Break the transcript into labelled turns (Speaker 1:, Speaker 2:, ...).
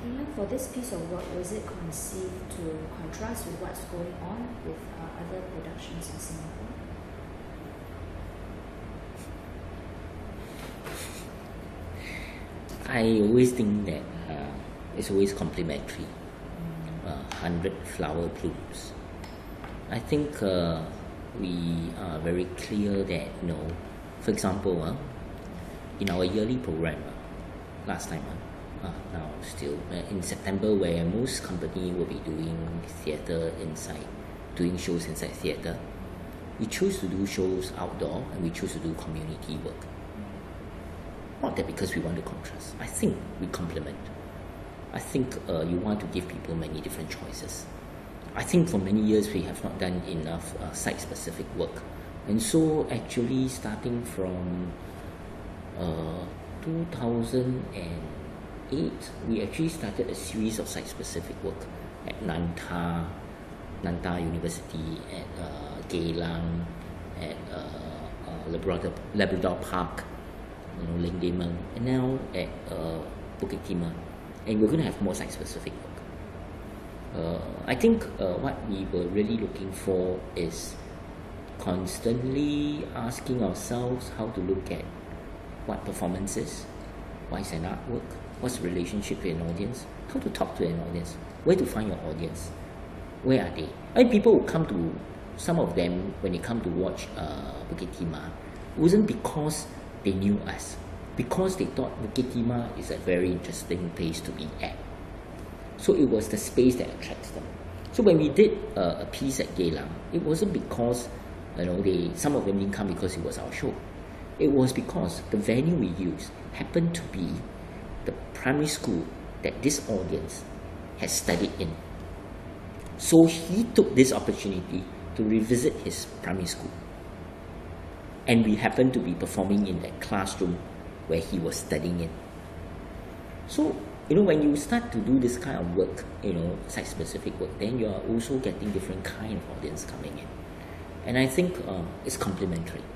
Speaker 1: Ian, for this piece of work, was it conceived to contrast with what's going on with other productions in Singapore?
Speaker 2: I always think that it's always complementary. 100 flower plumes. I think we are very clear that, for example, in our yearly program, last time, now still, in September, where most company will be doing theatre inside, doing shows inside theatre, we choose to do shows outdoor and we choose to do community work. Not that because we want to contrast. I think we complement. I think you want to give people many different choices. I think for many years we have not done enough site-specific work. And so actually starting from 2008, we actually started a series of site-specific work at Nanta University, at Geylang, at Labrador Park, Lingdemang, and now at Bukit Timah. And we're going to have more site-specific work. I think what we were really looking for is constantly asking ourselves how to look at what performance is, what is an artwork, what's the relationship with an audience, how to talk to an audience, where to find your audience, where are they? People will come to, some of them, when they come to watch Bukit Timah, it wasn't because they knew us, because they thought Bukit Timah is a very interesting place to be at. So it was the space that attracts them. So when we did a piece at Geylang, it wasn't because some of them didn't come because it was our show. It was because the venue we used happened to be the primary school that this audience has studied in. So he took this opportunity to revisit his primary school. And we happened to be performing in that classroom where he was studying in. So, when you start to do this kind of work, site-specific work, then you are also getting different kind of audience coming in. And I think it's complementary.